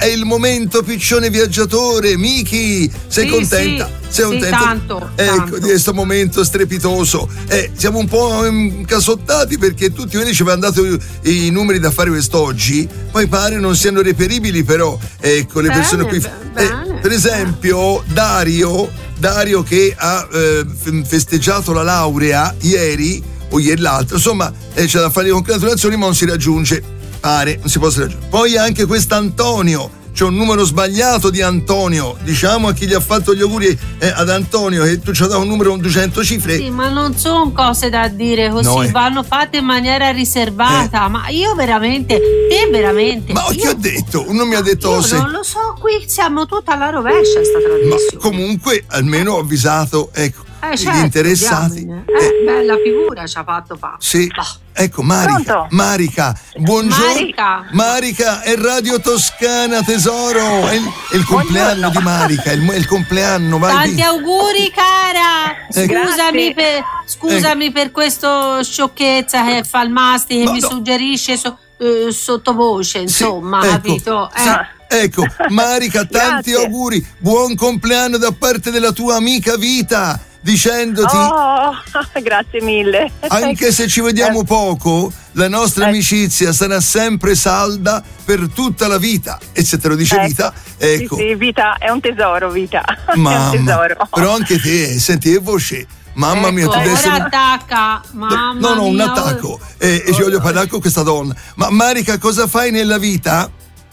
è il momento piccione viaggiatore. Miki, sei contenta? Sei contenta? Tanto. Ecco, di questo momento strepitoso. Siamo un po' incasottati perché tutti quelli ci avevano dato i numeri da fare quest'oggi, poi pare non siano reperibili, però ecco, le persone qui. Per esempio, Dario che ha festeggiato la laurea ieri o ieri l'altro, insomma c'è da fare le congratulazioni, ma non si raggiunge, pare non si possa raggiungere. Poi anche quest'Antonio, c'è un numero sbagliato di Antonio, diciamo a chi gli ha fatto gli auguri ad Antonio, che tu ci hai dato un numero con 200 cifre. Sì, ma non sono cose da dire così, no, vanno fatte in maniera riservata, ma io veramente, te veramente. Ma che ho detto? Non mi ha detto io non lo so, qui siamo tutti alla rovescia sta tradizione. Ma comunque almeno ho avvisato, ecco, certo, gli interessati. Bella figura ci ha fatto Paolo. Sì. Ecco, Marica, buongiorno. Marica è Radio Toscana, tesoro. È il compleanno di Marica, è il compleanno. Vai. Tanti auguri, cara. Scusami per questa sciocchezza che fa il Masti, che mi suggerisce sottovoce, insomma, ecco, capito? Ecco, Marica, tanti auguri, buon compleanno da parte della tua amica Vita, dicendoti grazie mille. Anche se ci vediamo poco, la nostra amicizia sarà sempre salda per tutta la vita. E se te lo dice Vita, ecco. Sì, Vita è un tesoro, Vita. Mamma, è un tesoro. Però anche te, senti che voce. Mamma mia, tu adesso. Ora attacca, mamma no, un mia, attacco. E ci voglio parlare con questa donna. Ma Marica, cosa fai nella vita?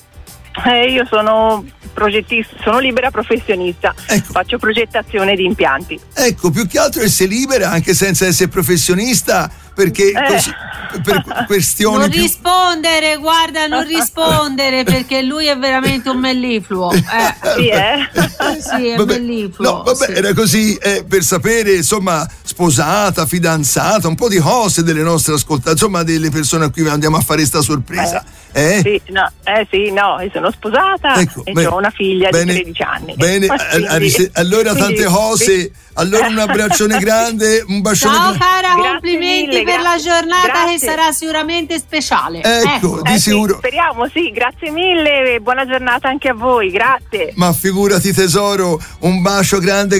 Io sono progettista, sono libera professionista, faccio progettazione di impianti. Ecco, più che altro essere libera anche senza essere professionista, perché per questioni non rispondere, guarda, non rispondere, perché lui è veramente un mellifluo. Sì, sì, è mellifluo. No, vabbè, era così per sapere, insomma, sposata, fidanzata, un po' di cose delle nostre ascoltatrici, insomma, delle persone a cui andiamo a fare sta sorpresa. Sì, no, io sono sposata e ho una figlia di 13 anni. Bene, allora tante cose. Allora un abbraccione grande, un bacione. Ciao cara, complimenti mille, per la giornata che sarà sicuramente speciale. Ecco, di sicuro. Speriamo, sì, grazie mille e buona giornata anche a voi, grazie. Ma figurati tesoro, un bacio grande.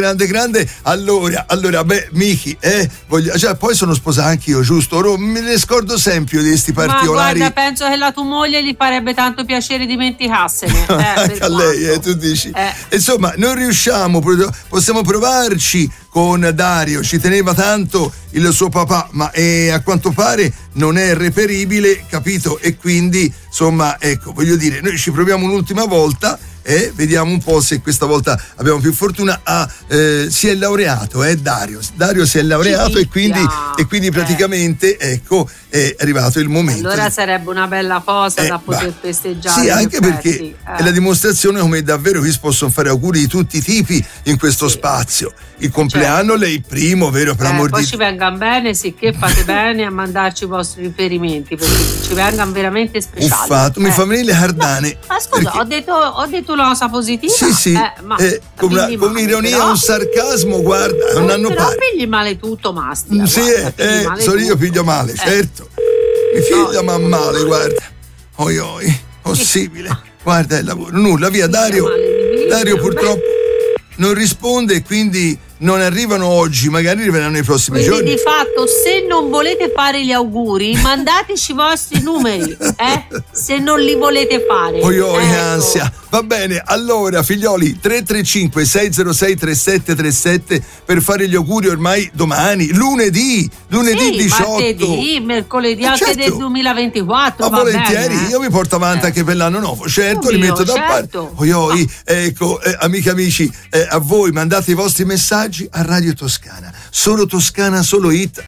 Allora, Miki, poi sono sposato anche io, giusto? Ora me ne scordo sempre di questi particolari. Ma guarda, penso che la tua moglie gli farebbe tanto piacere dimenticassene. Anche a lei, tu dici. Insomma, non riusciamo, possiamo provarci con Dario, ci teneva tanto il suo papà, ma a quanto pare non è reperibile, capito? E quindi, insomma, ecco, voglio dire, noi ci proviamo un'ultima volta e vediamo un po' se questa volta abbiamo più fortuna. Si è laureato, Dario si è laureato e quindi praticamente ecco è arrivato il momento. Allora sarebbe una bella cosa da poter festeggiare. Sì, anche perché è la dimostrazione come davvero qui si possono fare auguri di tutti i tipi in questo spazio. Il compleanno lei il primo, vero? Per amor poi di... ci vengano bene, sicché fate bene a mandarci i vostri riferimenti, perché ci vengano veramente speciali. Uffato, mi fa venire le cardane. Ma scusa, perché... ho detto una cosa positiva. Sì, con un'ironia, un sarcasmo, guarda, non hanno però pari. pigli male tutto, Masti. Sono io piglio male, certo. Mi figlia ma male, guarda. Oi, possibile. Guarda il lavoro, nulla, via Dario purtroppo non risponde e quindi non arrivano oggi, magari arriveranno nei prossimi giorni. Quindi di fatto, se non volete fare gli auguri, mandateci i vostri numeri, se non li volete fare. Ansia. Va bene, allora figlioli, 335 606 3737 per fare gli auguri ormai domani, lunedì 18. Martedì, mercoledì, anche del 2024. Ma volentieri, io mi porto avanti anche per l'anno nuovo, certo, li metto da parte. Ecco, amiche amici, a voi mandate i vostri messaggi a Radio Toscana, solo Toscana, solo hit.